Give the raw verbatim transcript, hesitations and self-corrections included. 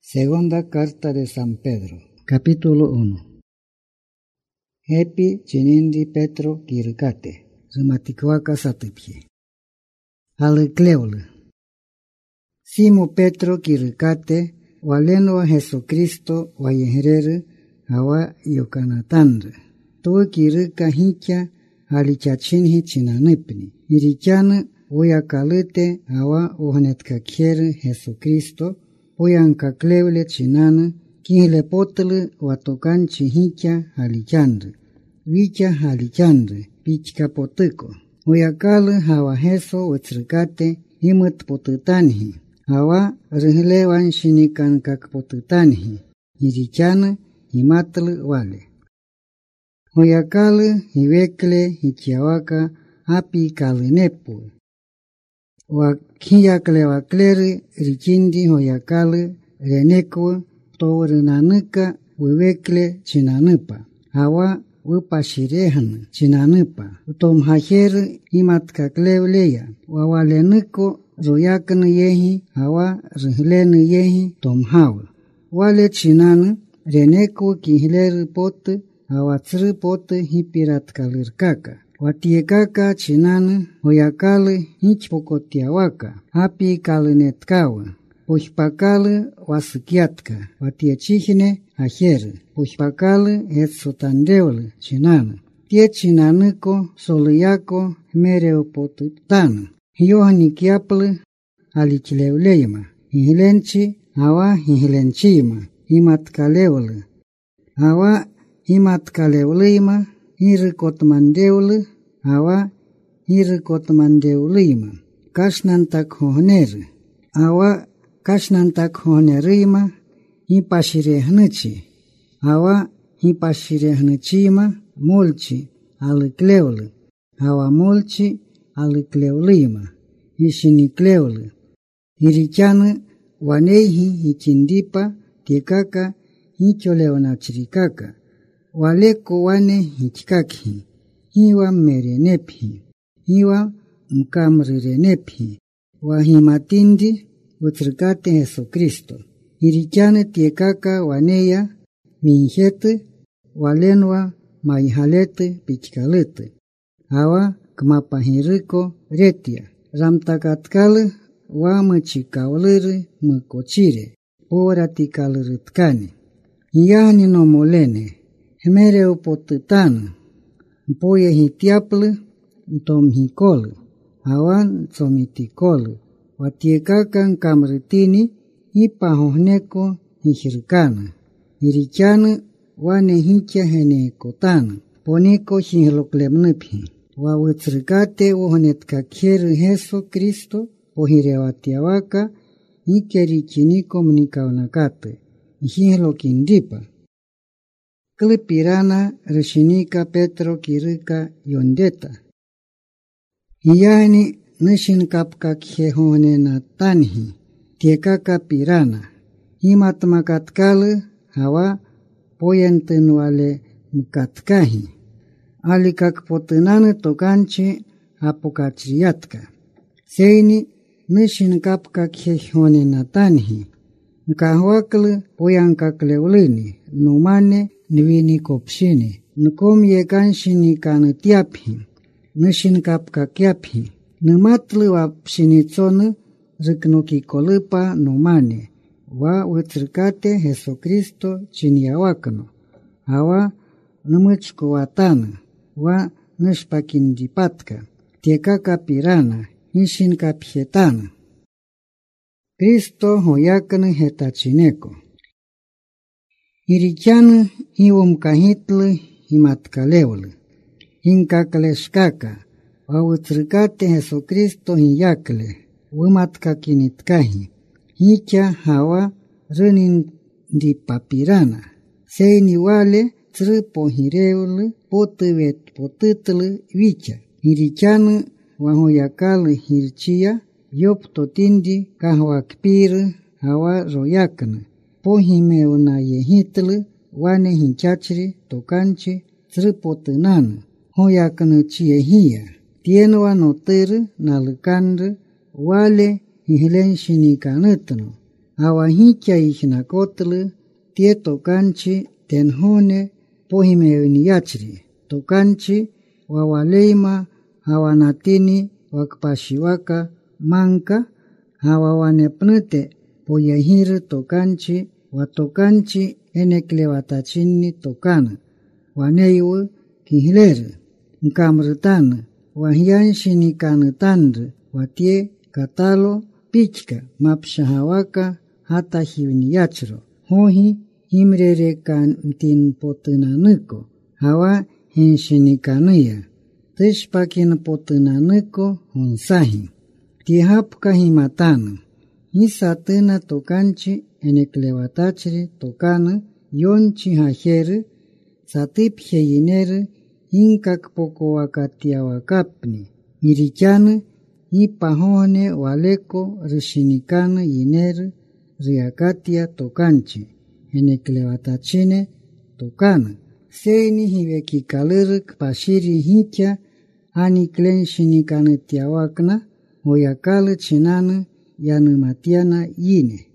Segunda carta de San Pedro, capítulo uno. Epi chinindi Petro kirkate, rematikvaka satipye. Alecleule. Simo Petro kirkate, waleno a Jesucristo wayeherere, awa yokanatandre. Tuwa kirka hicha, alichachinhi chinanipni. Irichana uyakalite awa uhanetkakere Jesucristo, Poyanka cleule chinana, kinle potle watokan chihicha halichandre, vicha halichandre, pichka potuko. Oyakale hawa heso wetzrikate himut potutanhi, hawa rihlewan shinikan kak potutanhi, hirichana himatle wale. Oyakale hiwekle hichiawaka api kalinepu. Wakiyakle wakleri richindi hoyakale renekwe torenaneka wewekle chinanupa. Hawa wupashirehan chinanupa. Utom hajer himatkakleya. Wawaleneko royakne yehi hawa rihlene yehi tom hawa. Wale chinanu reneko kihler pot hawa tsri pot hipiratkalirkaka. Watiekaka chinana hoyakale hichpokotiawaka, hapi kalinetkawa, pushpakale wasikiatka, watiechihne ajere, pushpakale etsotandeole chinana. Tie chinaniko soliyako mereopotutana, hiohanikiaple alichileuleima, hihilenchi hawa hihilenchima, himatkaleole, hawa himatkaleoleima, Hirikotmandeule, awa hirikotmandeulima. Kashnantak honere, awa kashnantak honerima, hipashirehnichi, awa hipashirehnichima, molchi, alikleule, awa molchi, alikleulima, hishinikleule. Hirichana, wanehi hichindipa, tikaka, hicholeonachirikaka. Waleko wane hichikaki, hiwa merenepi, hiwa mkamrirenepi, wahimatindi utrikate Jesucristo. Hirichane tiekaka waneya, minjete, walenwa maihalete pichkalete. Hawa kmapahiriko retia, ramtakatkale wa mchikaulere mkochire, poratikalitkane. Hiyani no molene. Hemereu potutana, mpoye hitiaple, tom hikole, awan somitikole, watiekakan kamritini, hipahohneko hishirkana, hirichana wane hicha henekotana, poniko hihloklemniphi, wawitzrikate wohonetkakheru Jesu Kristo, pohirewatiawaka, hikerichiniko mnikaunakate, hihlokindipa. Klipirana rishinika Petro kirika yondeta. Hiyani nishinkapka khehone na tanhi, tiekaka pirana. Himatmakatkale hawa poyentenwale mkatkahi. Alikak potenane tokanchi apokatriyatka. Seini nishinkapka khehone na tanhi. Nkahwakle poyankakleulini, numane Nivini kopshini, nukom yekanshini kanetiaphi, nishinkapkakiaphi, numatli wapshinitsone, riknoki kolipa numane, wa witrikate Jesucristo chiniawakno, hawa numuchkuwatana, wa nishpakindipatka, tiekaka pirana, nishinkapjetana. Cristo hoyakne hetachineko. Hirichana hiwomkahitle himatkaleule. Hinkakleshkaka. Wawitrikate Jesucristo hiyakle. Wimatkakinitkahi. Hicha hawa renindipapirana. Seini wale tripohireule potivet potitle vicha. Hirichana wahoyakale hirchia. Yoptotindi kahwakpire hawa royakna. Pohimeuna yehitle, wane hinchachri, tokanchi, tripotenana, hoyakana chiehia, tienwa notere, nalukandre, wale hihilenshinikanetno, awahikia ijnakotl, tie tokanchi, tenjone, pohimeuniyachri, tokanchi, wawaleima, awanatini, wakpashiwaka, manka, awawanepnute, poyehir tokanchi, watokanchi, eneklevatachini tokana, waneiwu, kihler, nkamrtan, wahianshinikantanr, watie, katalo, pichka, mapshahawaka, hata hiwniyachro, hohi, himrerekan tinpotunaniko, hawa henshinikanaya, tishpakin potunaniko, honsahi, tihapka himatana, hisatuna tokanchi, eneklevatachri tokana, yonchi hajer, satipje yiner, hinkak poko wakatiawakapni, irichana, hipahone waleko, rishinikana yiner, riakatia tokanchi, eneklevatachine tokana, seini hivekikalir pashiri hitia, aniklen shinikana tiawakna, oyakal chinana, yanumatiana yine.